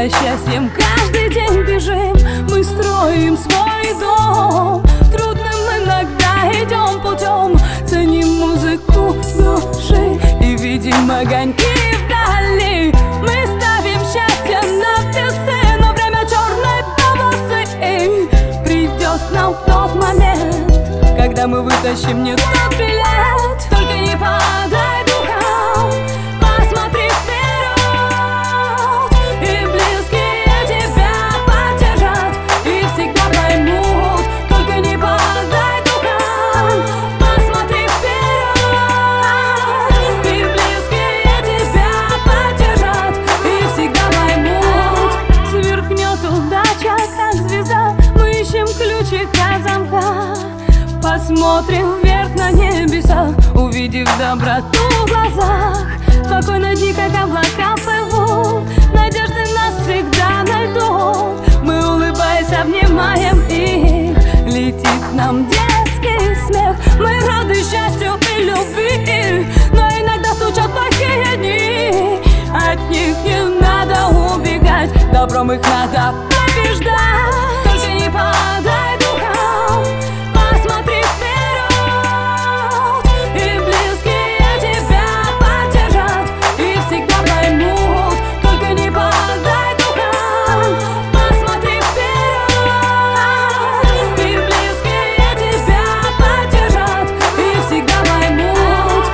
за счастьем каждый день бежим. Мы строим свой дом, трудным иногда идем путем. Ценим музыку души и видим огоньки вдали. Мы ставим счастье на весы, но время черной полосы придет к нам в тот момент, когда мы вытащим не тот билет. Только не падай духом, посмотри вперед, и близкие тебя поддержат и всегда поймут. Только не падай духом, посмотри вперед, и близкие тебя поддержат и всегда поймут. Сверкнет удача, как звезда, мы ищем ключик от замка. Посмотрим вверх на небеса, увидев доброту в глазах. Спокойно дни, как облака плывут, надежды нас всегда найдут. Мы, улыбаясь, обнимаем их, летит к нам детский смех. Мы рады счастью и любви, но иногда стучат плохие дни. От них не надо убегать, добром их надо побеждать. Только не падай духом, посмотри вперед, и близкие тебя поддержат и всегда поймут. Только не падай духом, посмотри вперед, и близкие тебя поддержат и всегда поймут.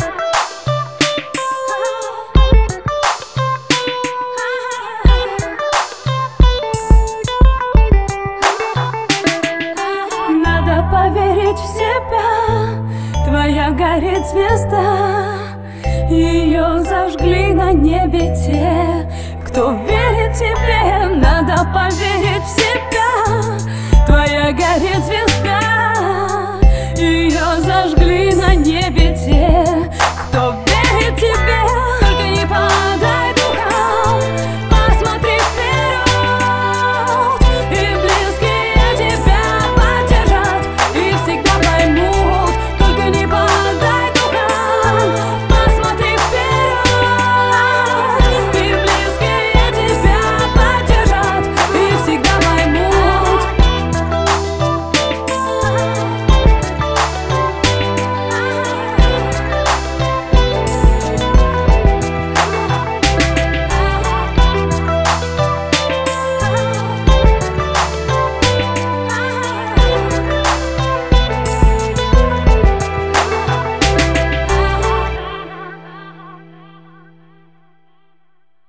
Надо поверить в себя, твоя горит звезда. Ее зажгли на небе те, кто верит тебе. Надо поверить в себя, твоя горит звезда.